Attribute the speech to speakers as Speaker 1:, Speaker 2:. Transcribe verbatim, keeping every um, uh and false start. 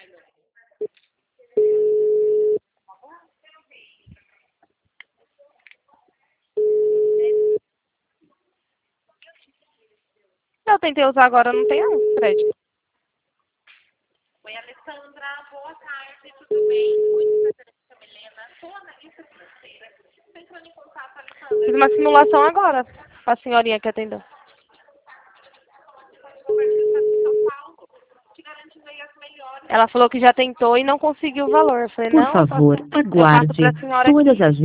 Speaker 1: Eu tentei usar agora, não tem não, crédito.
Speaker 2: Oi, Alessandra, boa tarde, tudo bem? Muito prazer, eu sou Helena, sou analista financeira. Estou entrando em contato, Alessandra.
Speaker 1: Fiz uma simulação agora, com a senhorinha que atendeu.
Speaker 2: Conversando em São Paulo, te garantindo aí as melhores.
Speaker 1: Ela falou que já tentou e não conseguiu o valor. Eu falei,
Speaker 3: Por
Speaker 1: não, eu passo,
Speaker 3: favor,
Speaker 1: eu passo
Speaker 3: aguarde.
Speaker 1: pra senhora
Speaker 3: Todas
Speaker 1: aqui.
Speaker 3: as